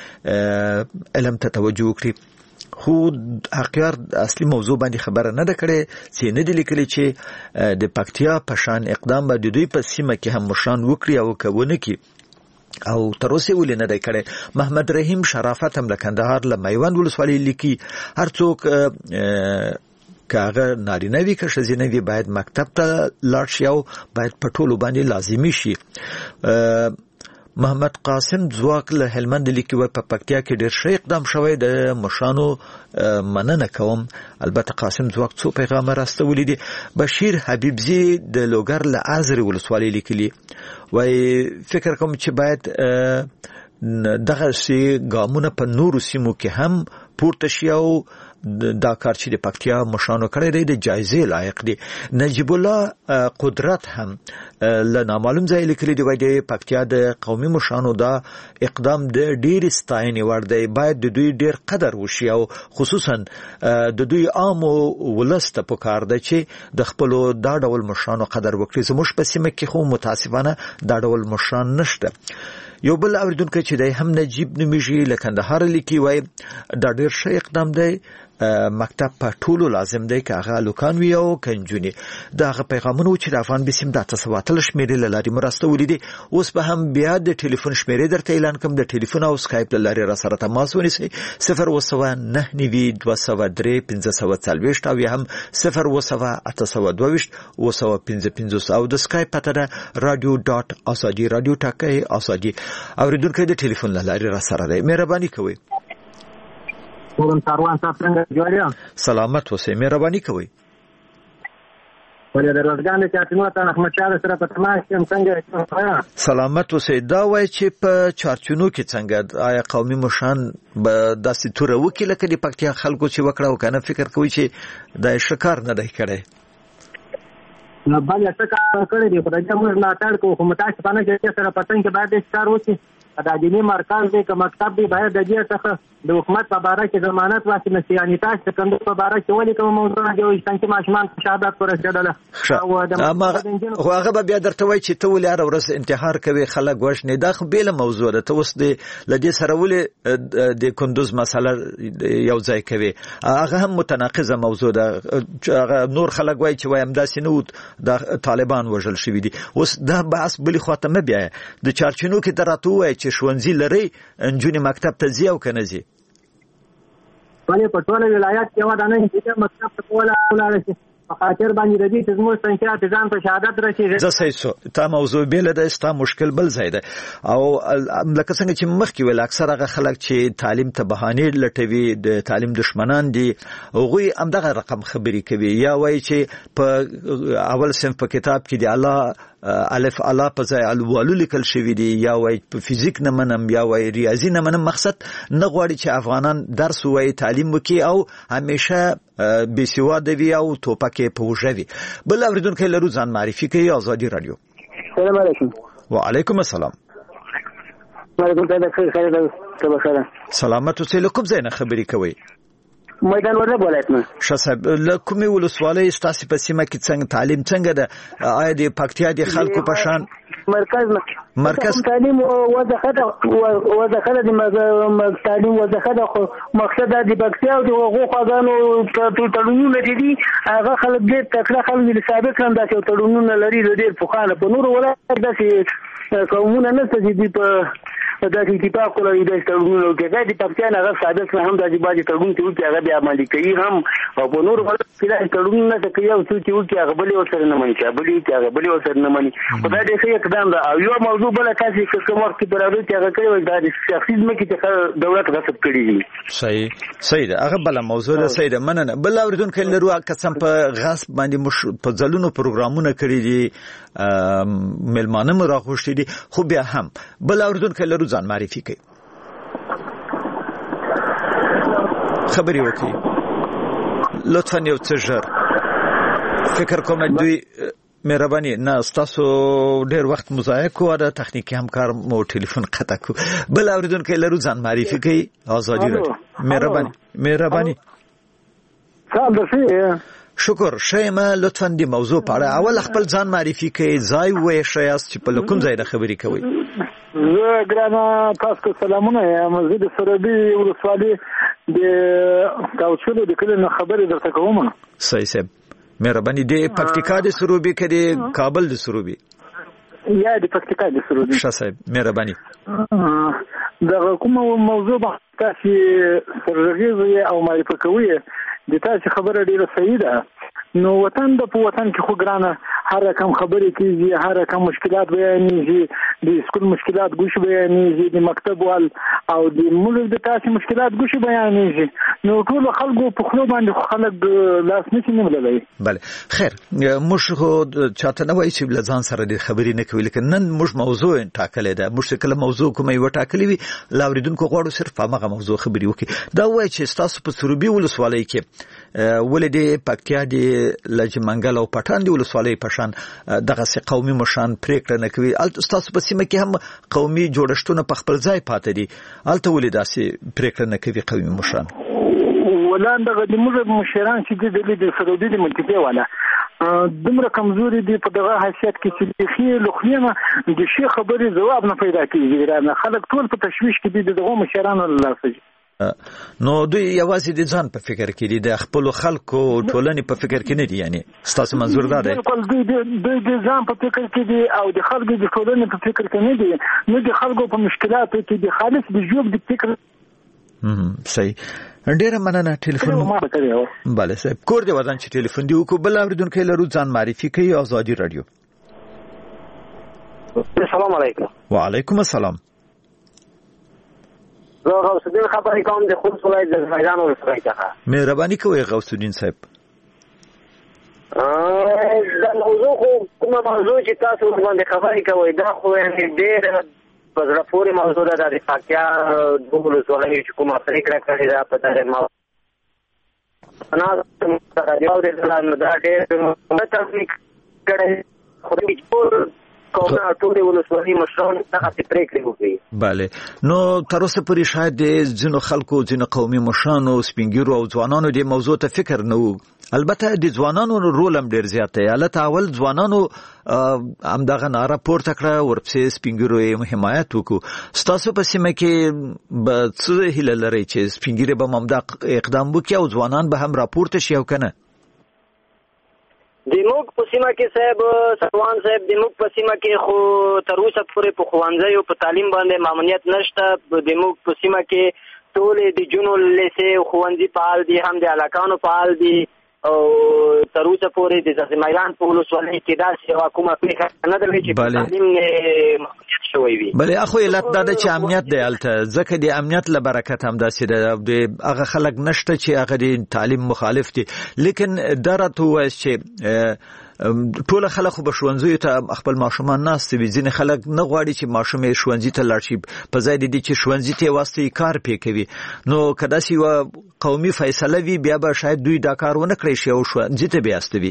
Speaker 2: کې علم ته توجه وکړي. خو حقیار اصلي موضوع باندې خبره نه ده کړې چې نه دی لیکلی چې د پکتیا په شان اقدام به د دوی په سیمه کې هم مشان وکړي او کوونه کې او تر اوسه ولې نه دی کړی. محمد رحیم شرافت هم له کندهار له میوند ولسوالۍ لیکي هر څوک که هغه نارینه وي که ښځینه وي باید مکتب ته لاړ شي او باید په ټولو باندې لازمي شي. محمد قاسم ځواک له هلمند لیکي وای په پکتیا کې ډېر ښه اقدام شوی د مشانو مننه کوم. البته قاسم ځواک څو پیغام راستولی دي. بشیر حبیبزی د لوګر له ازرې ولسوالۍ لیکلي وای فکر کوم چې باید دغه سي ګامونه په نورو سیمو کې هم پورته شي او دا کار چې د پکتیا مشانو کړی دی د جایزې لایق دی. نجیب الله قدرت هم له نامعلوم ځای لیکلی دی وای د پکتیا د قومي مشانو دا اقدام د ډېر ستاینې وړ دی باید د دوی ډېر قدر وشي او خصوصا د دوی عام ولس ته پکار دی چې د خپلو دا ډول مشانو قدر وکړي. زموږ په سیمه کې خو متاسفانه دا ډول مشان نشته. یو بل اوریدونکو چې دی هم نجیب نومیږي له کندهار لیکي وای دا ډېر ښه اقدام دی مکتب په ټولو لازم دی که هغه لوکان وي او کنجونی. دا هغه پیغامونه چې د افغان بسیم د 8 شمیرې له لارې مرسته ولیدي. اوس به هم بیا د ټلیفون شمیرې درته اعلان کوم د ټلیفون او سکایپ له لارې را سره تماس ونیسئ 029923540 او یا هم 02822 او د سکایپ پته ده radio.azadi radio ټاکئ ازادي. اوریدونکو د ټلیفون له لارې را سره دی مهرباني کوئ.
Speaker 13: ساروان صاحب څنګه جوړیا
Speaker 2: سلامت اوسئ مهرباني کوئ.
Speaker 13: ولې دروازګان د چارچنو ته احمد شاه سره په تماس کې څنګه
Speaker 2: سلامت اوسئ. دا وای چې په چارچنو کې څنګه آیا قومي مشان به داسې تور وکړي لکه د پکتیا خلکو چې وکړه او کنه فکر کوي چې دا شکار نه دی کړی
Speaker 13: نه باندې څه کړی دی خدای دې موږ لا تړ کو متاسف نه چې سره پتن کې باید ښکار وکړي دا دیني مرکز دی که مکتب دی باید د دې څخه د حکومت په باره کې ضمانت واخلي نسیاني تاسو د کندو په باره کې ولې کوم موضوع دی چې ماشومان په شهادت ورسېدل
Speaker 2: خو هغه به بیا درته وایي چې ته ولې هره ورځ انتحار کوي خلک وژنې دا خو بېله موضوع ده. ته اوس له دې سره ولې د کندوز مسله یو ځای کوي هغه هم متناقضه موضوع ده. هغه نور خلک وایي چې وایي همداسې نه و د طالبان وژل شوي دي. اوس دا بحث بلې خواته مه بیایه. د چارچنو کې ته راته ووایه چې ښوونځي لرئ نجونې مکتب ته ځي او که نه ځي
Speaker 13: ولې په ټول ولایت کې یو دانه چې مکتب ته ولاړ شي په خاطر باندې د دې چې زموږ څنګه ځان په شهادت رسیږي.
Speaker 2: زه صحیح سو تا موضوع بیل ده ستا مشکل بل ځای ده او لکه څنګه چې مخکې ویل اکثر هغه خلک چې تعلیم ته بهانې لټوي د تعلیم دشمنان دي هغوی همدغه رقم خبرې کوي یا وایي چې په اول صنف په کتاب کې دی الله الف الا په ځای الوالو لیکل شوی دی یا وایي په فزیک نه منم یا وایي ریاضي نه منم. مقصد نه غواړي چې افغانان درس وایي تعلیم وکړي او همیشه بېسواده وي او ټوپکې په وژه وي. بل اورېدونکی لرو ځان معرفي کوي ازادي رادیو.
Speaker 14: السلام علیکم.
Speaker 2: وعلیکم السلام.
Speaker 14: وعلیکم السلام.
Speaker 2: سلامت اوسئ. له کوم ځای نه خبرې کوئ؟
Speaker 14: میدان وردګ ولایت نه.
Speaker 2: ښه صاحب له کومې ولسوالۍ ستاسې په سیمه کې څنګه تعلیم څنګه ده؟ آیا د پکتیا د خلکو په شان
Speaker 14: مرکز تعلیم وضعه ده تعلیم وضعه ده خو مقصد د پکتیا او د غوښانو تړونونه دي هغه خلک ډېر تکړه خلک دي ثابت کړم دا چې تړونونه لري ډېر پخوانه په نور ولایت داسې قومونه نشته چې دي په دا چې اتفاق ولري د تړونونو کې دا د پکتیا نه هغه ثابت کړم هم د باندې تړون ته وکړي هغه بیا عملي کوي هم او په نور ولایت کې دا تړونونه څه کوي او څه چې وکړي هغه بلې ورسره نه مني هغه بلې ورسره نه مني خو دا ډېر ښه اقدام ده. او یو موضوع بله تاسې که کوم وخت کې په راډیو کې هغه کړې وای دا د شخصي ځمکې چې دولت غصب کړي دي.
Speaker 2: صحیح ده هغه بله موضوع ده. صحیح ده مننه. بل اورېدونکی لرو قسم په غصب باندې په ځلونو پروګرامونه کړي دي مېلمانه مو راغوښتي دي خو بیا هم بل اورېدونکی لرو ځان معرفي کوي خبرې وکړي لطفا یو څه ژر. فکر کوم دوی مهرباني نه ستاسو ډېر وخت مضایع کوو د تخنیکي همکار مو ټلیفون قطع کو. بل اورېدونکی لرو ځان معرفي کوي ازادي رادیو. مهرباني شکر شیمه لطفا د موضوع په اړه اول خپل ځان معرفي کوي ځای وایي شایاست چې په کوم ځای د خبرې کوي.
Speaker 10: زه ګرانه تاسو سلامونه یم. زه د سروبي ولسوالۍ د کاوچلو د کلي نه خبرې درته کوم.
Speaker 2: صحیح صاحب مهرباني. د پکتیکا د سروبي کې د کابل د سروبي
Speaker 10: یا د پکتیکا د سروبي.
Speaker 2: ښه صاحب مهرباني.
Speaker 10: دغه کومه موضوع به تاسو سرغیزه او معرفي کوي د تاسو خبره ډیره صحیح ده. نو وطن د په وطن کې خو ګرانه هر رقم خبرې کیږي هر رقم مشکلات بیانېږي د سکول مشکلات ګوش بیانېږي د مکتب وال او د ملک د تاسو مشکلات ګوش بیانېږي نو ټول خلکو په خلو باندې خلک لاس نشي نیولای.
Speaker 2: بله خیر موږ خو چاته نه وایي چې لزان سره د خبرې نه کوي لیکن نن موږ موضوع ټاکلې ده. موږ کله موضوع کومه یو ټاکلې وي لاوریدونکو غواړو صرف هغه موضوع خبرې وکړي. دا وایي چې تاسو په سروبي ولسوالۍ کې ولې د پکتیا د لجمنګل او پټان د ولسوالۍ په شان دغه سي قومي مشان پریکړه نه کوي. تاسو په سیمه کې هم قومي جوړښتونه په خپل ځای پاتې دي الته ولې داسې پریکړه نه کوي قومي مشان؟
Speaker 10: ولان دغه د موږ مشران چې د سروبي د منطقې والا دومره کمزوري دي په دغه حیثیت کې چې خې لخنیمه د شي خبرې جواب نه پیدا کیږي. نه خلک ټول په تشويش کې دي دغه مشران الله سجي.
Speaker 2: نو دوی یوازې د ځان په فکر کې دي د خپل خلکو ټولنې په فکر کې نه دي. یعنی ستاسو منظور دا دی
Speaker 10: دوی د ځان په فکر کې دي او د خلکو د ټولنې په فکر کې نه دي نو د خلکو په مشکلاتو کې دي خالص د جوب د فکر.
Speaker 2: صحیح ډیره مننه. ټلیفون bale صاحب کور دی ودان چې ټلیفون دی وکړو. بل اوریدونکو لرو ځان معرفي کوي ازادي رادیو.
Speaker 15: السلام علیکم.
Speaker 2: وعلیکم السلام.
Speaker 15: زه غوث الدین خبرې کوم د خوست ولایت د میدان ولسوالۍ څخه.
Speaker 2: مهرباني کوئ غوث الدین صاحب.
Speaker 15: دا موضوع خو کومه موضوع چې تاسو باندې خبرې کوئ دا خو ډېر په زړه پورې موضوع ده. د پکتیا د ولسوالۍ چې کومه پرېکړه کړې ده په دغه موضوع انا دا ډېر تفریق کړی خو ټول ولسوالۍ مشران دغه پرېکړې وکړي.
Speaker 2: bale نو تر اوسه پورې شاید د ځینو خلکو ځینو قومي مشرانو سپینګیرو او ځوانانو د موضوع ته فکر نه وو. البته د ځوانانو رول هم ډېر زیات دی. البته اول ځوانانو همدغه ناره پورته کړه ورپسې سپینګیرو یې حمایت وکړو. ستاسو په سیمه کې به څه هیله لرئ چې سپینګیري به همدا اقدام وکړي او ځوانان به هم راپورته شي او که نه؟
Speaker 15: د موږ په سیمه کې صاحب سروان صاحب د موږ په سیمه کې خو تر اوسه پورې په ښوونځیو په تعلیم باندې ماموریت نشته. د موږ په سیمه کې ټول د جنو لیسې ښوونځي فعال دي، هم د هلکانو فعال دي او تر اوسه پورې د زلزمیلان په ولسوالۍ کې داسې یوه کومه پېښه نه ده چې په تعلیم محدودیت شوی وي.
Speaker 2: بلې اخو علت دا ده چې امنیت دی هلته، ځکه د امنیت له برکت همداسې ده، د هغه خلک نشته چې هغه د تعلیم مخالف دي. لیکن دا راته ووایاست چې ټول خلک خو به ښوونځیو ته خپل ماشومان ناست وي، ځینې خلک نه غواړي چې ماشوم یې ښوونځي ته لاړ شي، په ځای د دې چې ښوونځي ته یې واستوي کار پې کوي. نو که داسې یوه قومي فیصله وي بیا به شاید دوی دا کار ونه کړی شي او ښوونځي ته بیا استوي.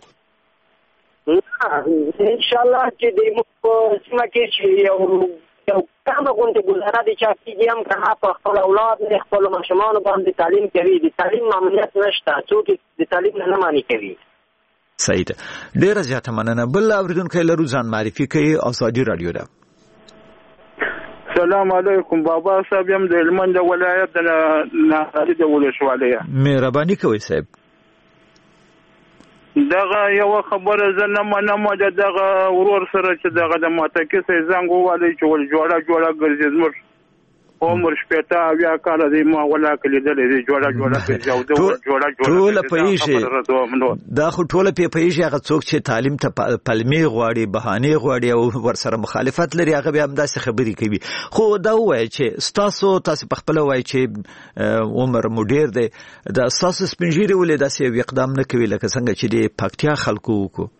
Speaker 15: انشاءالله چې د موږ په سیمه کې چې یو کمه غوندې ګزاره د چا کېږي هم که په خپل اولاد نه خپلو ماشومانو باندې تعلیم کوي، د تعلیم ماموریت نشته، څوک د تعلیم نه معنی کوي.
Speaker 2: صحیح ده، ډیره زیاته مننه. بل اوریدونکی لرو، ځان معرفي کوي. ازادي رادیو ده.
Speaker 16: سلام علیکم، بابا صاحب یم د هلمند ولایت د ناهاري د ولسوالۍ.
Speaker 2: مهرباني کوئ صاحب.
Speaker 16: دغه یوه خبره زه نه منم د دغه ورور سره چې دغه د ماتکي سره زنګ ووالی چې ول جوړه ګرځي زموږ عمر شپېته اویا کاله دی، ما ولاکه لیدلی دی جوړه ګرځي او د
Speaker 2: ټوله پوهېږي، دا خو ټوله پوهېږي هغه څوک چې تعلیم ته پلمې غواړي، بهانې غواړي او ورسره مخالفت لري، هغه بیا همداسې خبرې کوي. خو دا ووایه چې تاسو په خپله وایي چې عمر مو ډېر دی، دا ستاسو سپین ږیري ولې داسې یو اقدام نه کوي لکه څنګه چې د پکتیا خلکو وکړو؟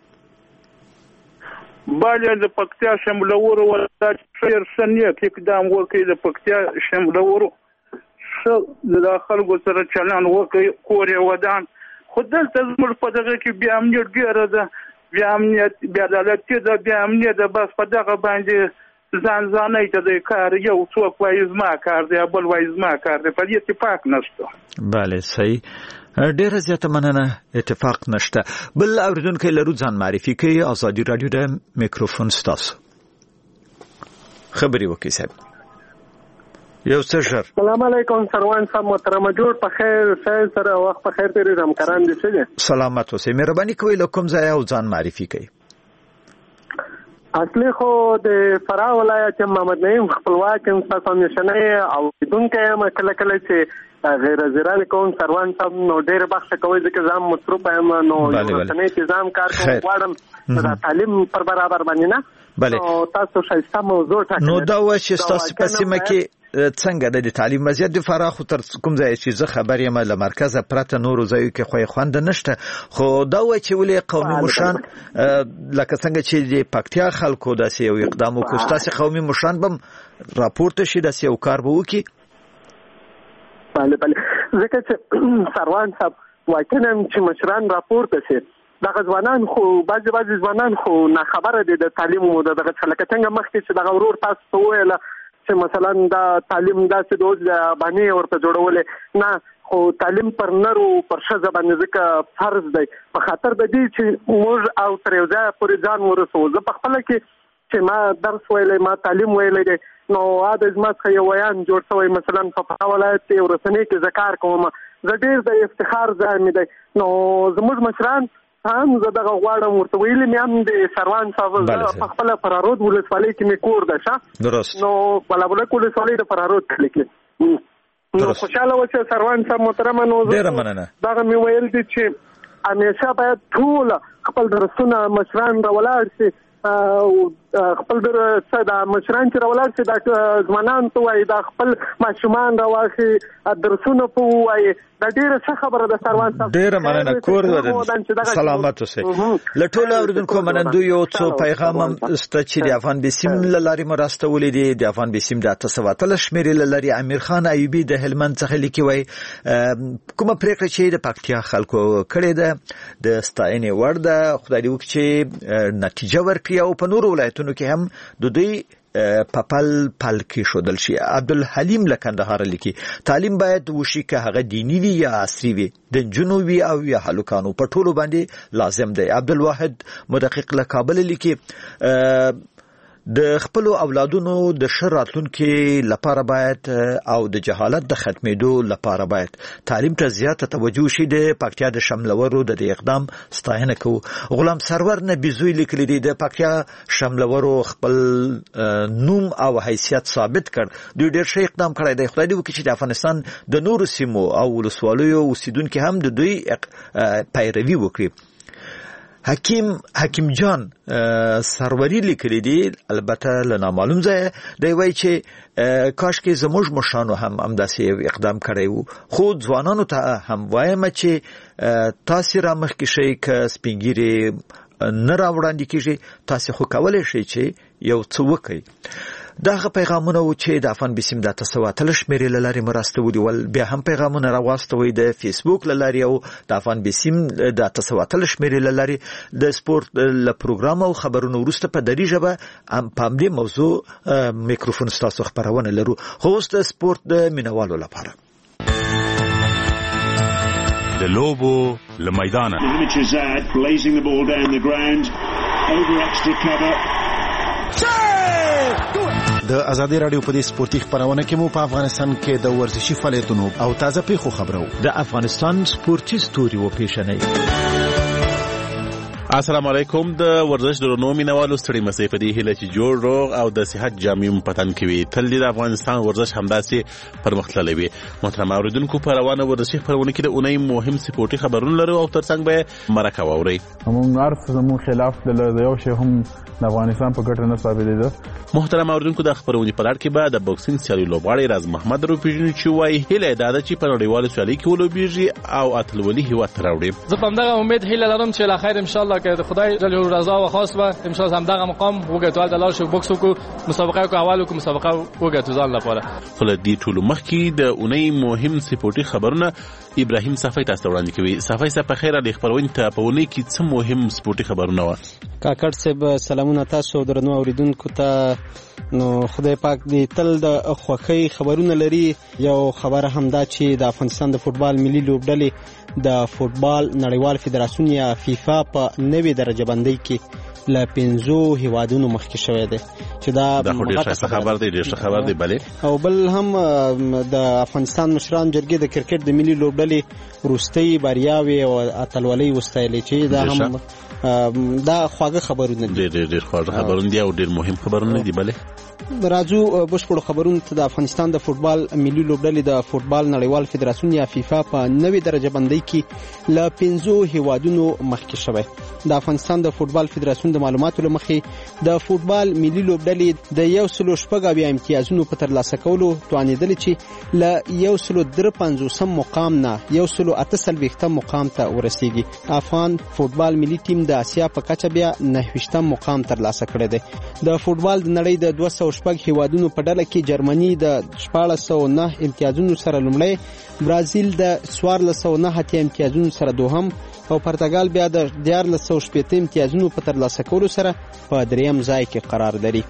Speaker 16: بله د پکتیا شملورو ولایت ډېر ښه نیک اقدام وکړي، د پکتیا شملورو ښه د خلکو سره چلند وکړي، کور یې ودان. خو دلته زموږ په دغه کې بیا امنیت ډېره ده، بیا امنیت بیا عدالتي ده، بیا امنیت ده، بس په دغه باندې ځانځانۍ ته د کار، یو څوک وایي زما کار دی، بل وایي زما کار دی، په دې اتفاق نشته.
Speaker 2: بله صحیح، ډیره زیاته مننه، اتفاق نشته. بل اوریدونکی لرو، ځان معرفي کوي. ازادي رادیو د میکروفون ستاسو، خبرې وکړئ صاحب. یو څه ژر.
Speaker 17: سلام علیکم سروان صاحب، محترمه جوړ په خیر، سهار سره وخت په خیر تیرې، همکاران دې څه دي؟
Speaker 2: سلامت اوسئ، مهرباني کوئ له کوم ځایه او ځان معرفي کوئ.
Speaker 17: اصلي خو د فراه ولایت محمد نعیم خپلواک یم، تاسو همیشنی اوریدونکی یم. کله کله چې غیر حاضرانې کوم سروان صاحب نو ډېر بخښه کوئ ځکه زه هم مصروفه یم، نو یو رسنۍ چې زه هم کار کوم غواړم د تعلیم پر برابر باندې نه. نو تاسو ښایسته موضوع ټاکلې.
Speaker 2: نو دا وایي چې ستاسو په سیمه کې څنګه د تعلیم وضعیت د فراه خو تر کوم ځای چې زه خبر یم له مرکزه پرته نورو ځایو کې خو خوند نشته، خو دا وایي چې ولې قومي مشران لکه څنګه چې د پکتیا خلکو داسې یو اقدام وکړو، ستاسې قومي مشران به هم راپورته شي، داسې یو کار به وکړي؟
Speaker 17: بله ځکه چې سروان صاحب واقعا چې مشران راپورته شي، دغه ځوانان خو بعضې ځوانان خو ناخبره دي د تعلیم مو د دغه څه، لکه څنګه مخکې چې دغه ورور تاسو ته وویله چې مثلا دا تعلیم داسې د اوس د بانې ورته جوړولې نه، خو تعلیم پر نرو پر ښځه باندې ځکه فرض دی، په خاطر د دې چې موږ او تر یو ځایه پورې ځان ورسوو. زه په خپله کې چې ما درس ویلی، ما تعلیم ویلی دی، نو د زما څخه یو ویان جوړ شوی، مثلا په فراه ولایت کې یو رسنۍ کې زه کار کوم، زه ډېر د افتخار ځای مې دی. نو زموږ مشران هم زه دغه غواړم ورته ویلي مې هم د سروان صاحب په خپله فرارود ولسوالۍ کې مې کور ده ښه، نو بلابلک ولسوالۍ د فرارود کلي کې. نو خوشحاله اوسه سروان صاحب محترمه. نو دغه مې ویل دي چې همیشه باید ټول خپل درسونه مشران راولاړ شي، خپل د مشران چې راولاړ شي دا ځوانان ته وایي، دا خپل ماشومان راواخلي درسونه په ووایي، دا ډېره ښه خبره ده سروان صاحب.
Speaker 2: ډېره مننه، کور ودان سلامت اوسئ. له ټولو اورېدونکو منندو یو څو پیغام هم شته چې د افغان بسیم له لارې مو راستولی دي. د افغان بسیم د 813 شمېرې له لارې امیر خان ایوبي د هلمند څخه لیکي، وایي کومه پرېکړه چې د پکتیا خلکو کړې ده د ستاینې وړ ده، خدای دې وکړي چې نتیجه ورکړي او په نورو ولایتونو کې هم د دوی په پل کې شودل شي. عبدالحلیم له کندهار لیکي تعلیم باید وشي که هغه دینی وي یا عصري وي، د نجونو وي او یا هلکانو، په ټولو باندې لازم دی. عبدالواحد مدقق له کابل لیکي د خپل اولادونو د ښه راتلونکي لپاره باید او د جهالت د ختمېدو لپاره باید تعلیم ته زیاته توجه شي. د پکتیا د شملورو د اقدام ستاینه کوي. غلام سرور نبیزوی لیکلی دی د پکتیا شملورو خپل نوم او حیثیت ثابت کړ. دوی ډېر ښه اقدام کړی دی. خدای دې وکړي چې د افغانستان د نورو سیمو او ولسوالیو اوسیدونکو هم د دوی پیروي وکړي. حکیم جان سروری لیکلی دی، البته له نامعلوم ځای دی، وایي چې کاش کې زموږ مشرانو هم همداسې اقدام کړی وو. خو ځوانانو ته هم وایم چې تاسو را مخکې شئ، که سپین ږیري نه راوړاندې کېږي تاسو خو کولی شئ چې یو څه وکړئ. دغه پیغامونه و چې د افغان بیسیم د 9 شمیرې له لارې مرسته ونیول. بیا هم پیغامونه راواستوي د فیسبوک له لارې او د افغان بیسیم د 9 شمیرې له لارې د سپورت له پروګرام او خبرونو وروسته په دري ژبه په همدې موضوع میکروفون ستاسو خبرونه لرو. خو اوس د سپورت د مینوالو لپاره
Speaker 18: د لوبو له میدانه د ازادي رادیو په دې سپورتي خبرونه کې مو په افغانستان کې د ورزشي فعالیتونو او تازه پیښو خبرو
Speaker 2: د افغانستان سپورتي ستوري و پیښنې.
Speaker 18: السلام علیکم. د ورزش درنو مینوالو ستړي مسئ په دې هیله چې جوړ روغ او د صحت جامع پتن کوي. تل د افغانستان ورزش همداسې پرمختللی وي. محترم اوریدونکو، په روانه ورزشي خبرونه کې د اونۍ مهم سپورتي خبرونه لرو او ترڅنګ به مرکه واوري.
Speaker 19: همون عرض زمو خلاف د یو شی هم د افغانستان په ګټه نه ثابتېده.
Speaker 18: محترم اوریدونکو، د خبرونې په لړ کې به د بوکسینګ سیالي لوبغاړی راز محمد روپیژنو چې وایي هیله دا ده چې په نړیوالو سیالیو کې ولوبېږي او اتلولي هیواد ته راوړي.
Speaker 20: زه په همدغه امید هیله لرم چې الاخر ان شاء الله که خدای جل رضا و خواست به ان شاء الله همدغه مقام وګټو د لار شو بوکس وکړو، مسابقه کو اول کو مسابقه وګټو ځان لپاره.
Speaker 18: خو د دې ټولو مخکې د اونۍ مهم سپورتي خبرونه ابراهیم صفای تاسو وړاندې کوي. صفای صاحب په خیر علي خبرونه ته په اونۍ کې څه مهم سپورتي خبرونه و؟
Speaker 21: کاکړ صاحب سلامونه تاسو درنو اوریدونکو ته. نو خدای پاک دې تل د خوښۍ خبرونه لري. یو خبره هم دا چې د افغانستان د فوتبال ملي لوبډلې د فوتبال نړیوال فدراسیون یا فیفا په 90 درجه بندۍ کې له 5 هیوادونو مخکې شوی دی چې دا
Speaker 18: ډېر خبر دی، ډېر خبر دی. بلې
Speaker 21: او بل هم د افغانستان مشران جرګې د کرکټ د ملي لوبډلې وروستۍ بریاوې او اتلولۍ وستایلې چې دا هم دا خواږه خبرونه دي.
Speaker 18: ډېر خواږه خبرونه دي او ډېر مهم خبرونه دي. بلې
Speaker 21: راځو بشپړو خبرونو ته. د افغانستان د فوتبال ملي لوبډلې د فوتبال نړیوال فدراسیون یا فیفا په 90 درجه بندۍ کې له 5 هیوادونو مخکې شوی. د افغانستان د فوتبال فدراسیون د معلوماتو له مخې د فوتبال ملي لوبډلې د 156 امتیازونو په ترلاسه کولو توانېدل چې له 153 مقام نه 138 مقام ته ورسیږي. افغان فوتبال ملي ټیم د اسیا په کچه بیا 29 مقام ترلاسه کړی دی. د فوتبال د نړۍ د 206 هیوادونو په ډله کې جرمني د 1409 امتیازونو سره لومړی، برازیل د 1409 امتیازونو سره دوهم او پرتګال بیا د 1460 امتیازونو په ترلاسه کولو سره په دریم ځای کې قرار لري.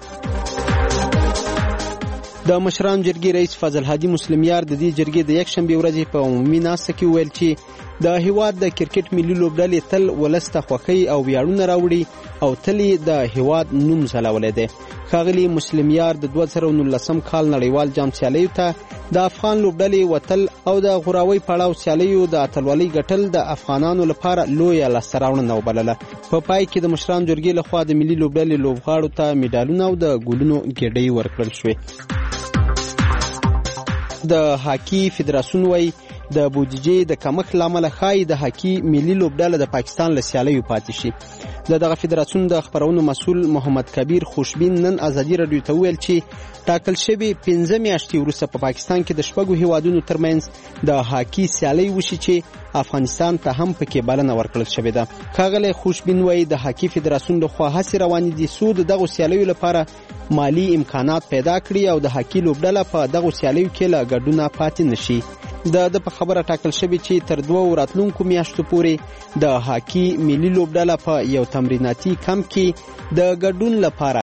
Speaker 21: د مشران جرګې رئیس فضل هادي مسلمیار د دې جرګې د یکشنبه ورځې په عمومي ناسته کې ویل چې د هیواد د کرکټ ملي لوبډلې تل ولسته خوښۍ او ویاړونه راوړي او تل د هیواد نوم ځلولی دی. ښاغلي مسلمیار د 2019 کال نړیوال جام سیالیو ته د افغان لوبډلې وتل او د غوراوي پړاو سیالیو د اتلولۍ ګټل د افغانانو لپاره لویه لاسته راوړنه وبلله. په پای کې د مشران جرګې لخوا د ملي لوبډلې لوبغاړو ته میډالونه او د ګولونو ګېډۍ ورکړل شوې. د هاکي فدراسیون وایي د بودیجې د کمښت له امله ښایي د هاکي ملي لوبډله د پاکستان له سیالیو پاتې شي. د دغه فدراسیون د خبرونو مسؤل محمد کبیر خوشبین نن ازادي رادیو ته ویل چې ټاکل شوی 15 میاشتې وروسته په پاکستان کې د شپږو هیوادونو ترمنځ د هاکي سیالي وشي چې افغانستان ته هم پکې بلنه ورکړل شوې ده. ښاغلی خوشبین وایي د هاکي فدراسیون لخوا هڅې روانې دي څو د دغو سیالیو لپاره مالی امکانات پیدا کړي او د هاکي لوبډله په دغو سیالیو کې له ګډونه پاتې نشي. د په خبره ټاکل شوی چې تر 2 راتلونکو میاشتو پورې د هاکي ملي لوبډله په یو تمریناتي کمپ کې د ګډون لپاره